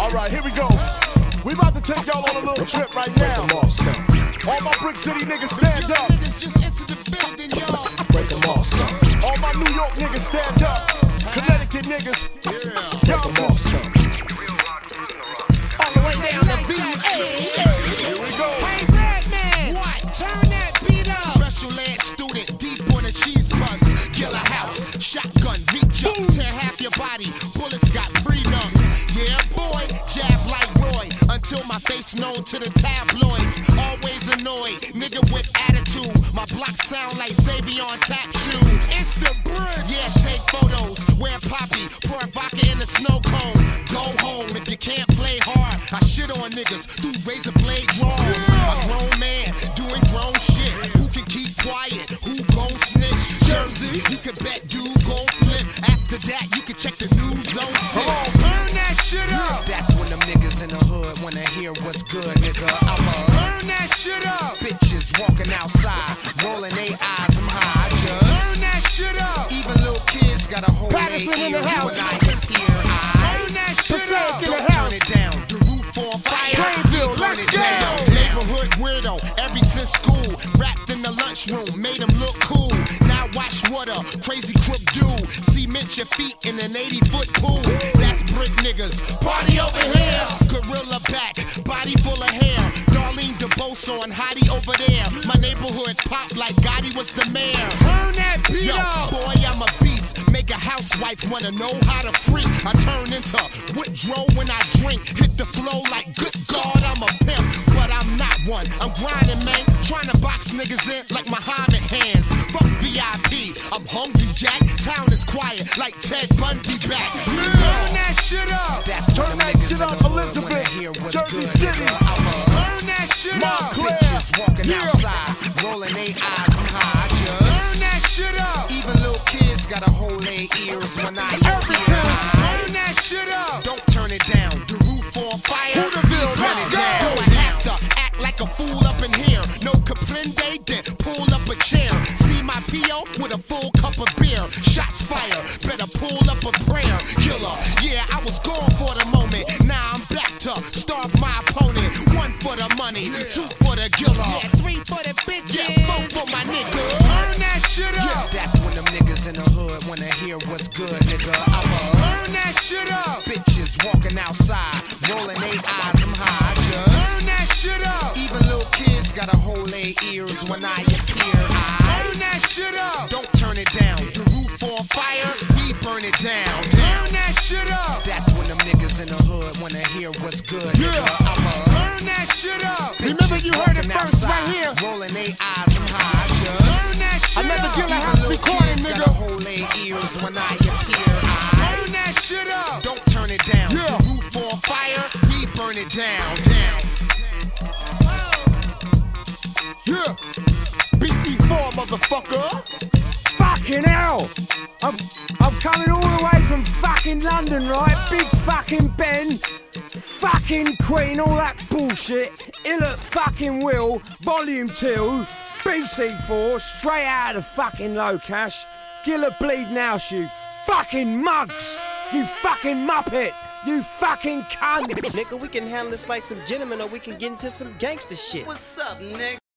Alright, here we go. We about to take y'all on a little trip right now. All my Brick City niggas stand up. Niggas just enter the building, y'all. Break them off, son. All my New York niggas stand up. Connecticut niggas, y'all off, son. All the way down to VA. Here we go. Hey, Redman. What? Turn that beat up. Special ed student, deep on a cheese bus. Kill a house, shotgun, reach up, tear half your body. Bullets got pre-numbs. Yeah, boy, jab like Roy. Until my face known to the tabloids. Always annoyed, nigga with attitude. My block sound like Savion tap shoes. It's the bridge. Yeah, take photos. Wear poppy, pour vodka in the snow cone. Go home if you can't play hard. I shit on niggas through razor blade draws. A grown man doing grown shit. Who can keep quiet? Who gon' snitch? Jersey, you can bet dude gon' flip. After that, you can check the news on 6. Turn that shit up. That's when them niggas in the hood wanna hear what's good, nigga. I'ma turn that shit up. Bitches walking outside, rolling their eyes, I'm high. Just turn that shit up. Even little kids gotta hold their ears when I hear. Turn that shit up. Don't turn it down. The roof on fire. Plainville, Burn let's it down. go. Neighborhood weirdo, every since school. Wrapped in the lunchroom, made him look cool. Now watch what a crazy crook do. Cement your feet in an 80-foot pool. That's brick niggas. Party over here. Gorilla back, body full of hair. Darlene DeBoso and Hottie over there. My neighborhood pop like Gotti was the mayor. Turn that beat up. Boy, I'm a beast. Make a housewife wanna know how to freak. I turn into Woodrow when I drink. Hit the flow like good God, I'm a pimp. But I'm not one. I'm grinding, man. Trying to box niggas in like Muhammad hands. Fuck VIP. I'm hungry, Jack. Town is quiet like Ted Bundy back. Turn that shit up. That's Turn when that niggas shit in up, the hood Elizabeth, wanna hear what's Jersey good, City. nigga. I'ma turn that shit up. Montclair. Bitches walking Yeah. outside, rolling their eyes, I'm high. Just turn that shit up. Even little kids gotta hold their ears when I hear. Turn that shit up. Don't turn it down. The roof on fire. Hooterville, Burn let's it go. down. Do I have to act like a fool up in here? No comprende, then pull up a chair. See my P.O. with a full cup of beer. Shots fired, better pull up a prayer. Killer, yeah, I was gone for the moment. Now I'm back to starve my opponent. 1 for the money, 2 for the killer. Yeah, 3 for the bitches. Yeah, 4 for my niggas. Turn that shit up. Yeah, that's when them niggas in the hood wanna hear what's good, nigga. I'ma turn that shit up. Bitches walking outside, rolling their eyes, I'm high. Just turn that shit up. Even little kids gotta hold their ears when I appear. Turn that shit up. Don't turn it down. The roof on fire, we burn it down. Turn that shit up. That's when them niggas in the hood wanna hear what's good, nigga. I'ma turn that shit up. Remember you heard it Bitches first walking right outside, here. rolling their eyes, I'm high. Just turn that shit Another up. Gilla Even House little recording, kids nigga. gotta hold their ears when I appear. Turn that shit up. Don't turn it down. Yeah. The roof on fire, we burn it down. Down. Yeah. BC4, motherfucker. Fucking hell! I'm coming all the way from fucking London, right? Big fucking Ben, fucking Queen, all that bullshit. Ill at fucking Will, Volume 2, BC4, straight out of the fucking low cash. Gilla Bleed House, you fucking mugs! You fucking muppet! You fucking cunt! Nigga, we can handle this like some gentlemen or we can get into some gangster shit. What's up, nigga?